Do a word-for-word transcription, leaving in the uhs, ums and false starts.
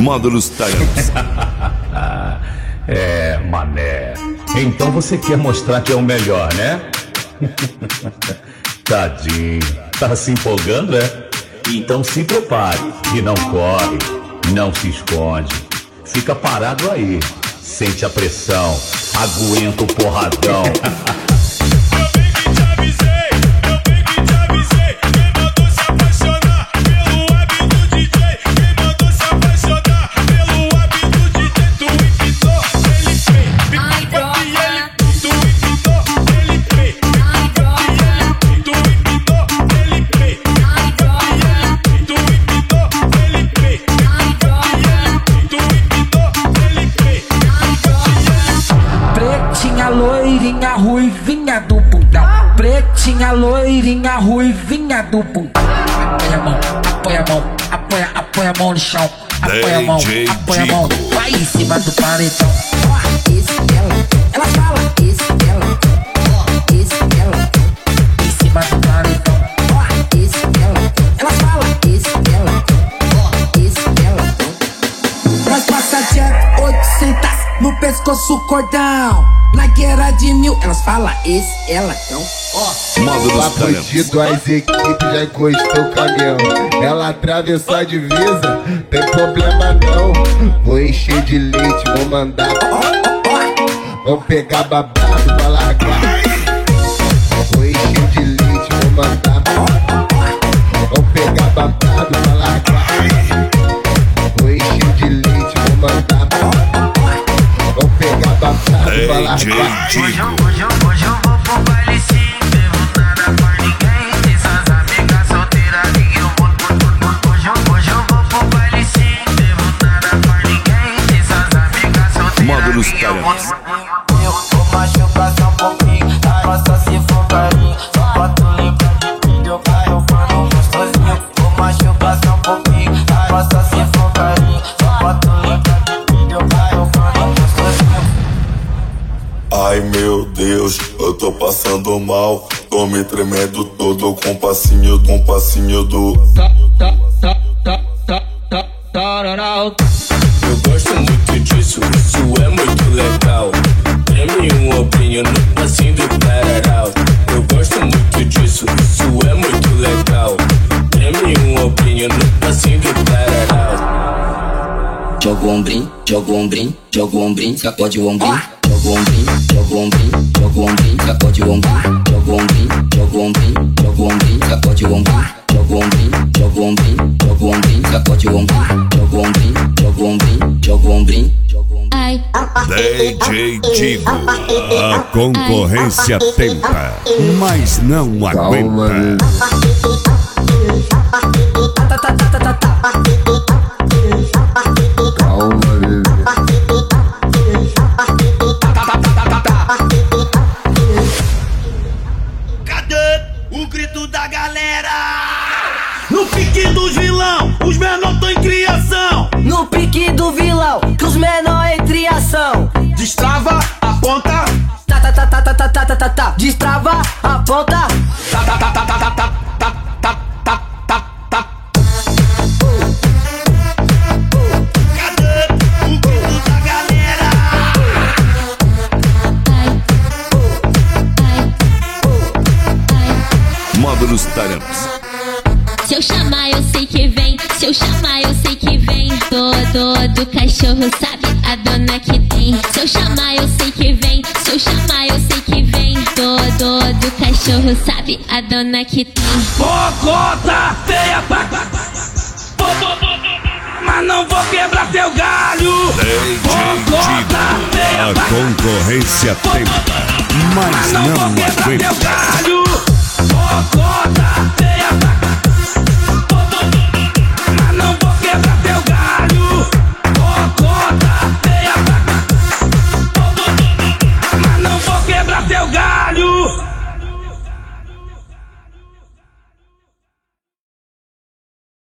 Módulos Talentos. É, mané. Então você quer mostrar que é o melhor, né? Tadinho. Tá se empolgando, é? Então se prepare. E não corre, não se esconde. Fica parado aí. Sente a pressão. Aguenta o porradão. Loirinha, ruivinha do bundão. Pretinha, loirinha, ruivinha do bundão. Apoia a mão, apoia a mão, apoia, apoia a mão no chão. Apoia a mão, apoia a mão, vai em cima do paredão. Esse dela, ela fala, esse dela, esse dela, em cima do paredão. Esse dela, ela fala, esse dela, esse dela. Nós passa jet oitocentos no pescoço cordão. Na guerra de mil, elas falam esse, ela, então, ó. Módulos Talentos. Fudido, as equipes já encostou o caminhão. Ela atravessou a divisa, tem problema não. Vou encher de leite, vou mandar. Vou pegar babado pra largar. Vou encher de leite, vou mandar. Vou pegar babado pra largar. Vou encher de leite, vou mandar. Vou pegar babado pra largar. D J Digo. Hoje eu, hoje eu, hoje eu vou pro baile sim. Devo nada pra ninguém. Tem suas amigas solteiras e eu vou. Hoje eu, hoje eu vou pro baile sim. Devo nada pra ninguém. Tem suas amigas solteiras Módulos e eu vou. Talentos. Eu vou machucar só um pouquinho. Faça se for carinho. Só boto lembrar de vídeo. Eu falo gostosinho. Vou machucar só um pouquinho. Faça se for carinho. Só boto lembrar de vídeo. Eu falo gostosinho. Ai meu Deus, eu tô passando mal. Tô me tremendo todo com passinho, com passinho do. Eu gosto muito disso, isso é muito legal. Dê-me uma opinião no passinho do tararau. Eu gosto muito disso, isso é muito legal. Dê-me uma opinião no passinho do tararau. Joga o ombrim, joga o ombrim, joga o ombrim, sacode o ombrim. Joga o ombrim, joga o ombrim, joga o ombrim, sacode o ombrim. Joga o ombrim, joga o ombrim, joga o ombrim, sacode o ombrim. Joga o ombrim, joga o ombrim, joga o ombrim, sacode o ombrim. Joga o ombrim, joga o ombrim, joga o ombrim. D J Digo. A concorrência tenta, mas não aguenta. Calma, bebê. Cadê o grito da galera? No pique dos vilão, os menor tão em criação. No pique do vilão, que os menor em criação. Destrava, aponta. Tá, tá, tá, tá, tá, tá, tá, tá, tá, tá. Destrava, aponta. Tá, tá, tá, tá, tá, tá, tá, tá, tá, tá, tá, tá. Cadê o grito da galera? Módulos Talentos. Se eu chamar, eu sei que vem. Se eu chamar, eu sei que vem. Todo do cachorro sabe a dona que tem. Se eu chamar, eu sei que vem. Se eu chamar, eu sei que vem. Todo do cachorro sabe a dona que tem. Bocota feia pra... Mas não vou quebrar teu galho. D J Digo. A concorrência tenta, mas não vou quebrar teu aguenta. galho. Bocota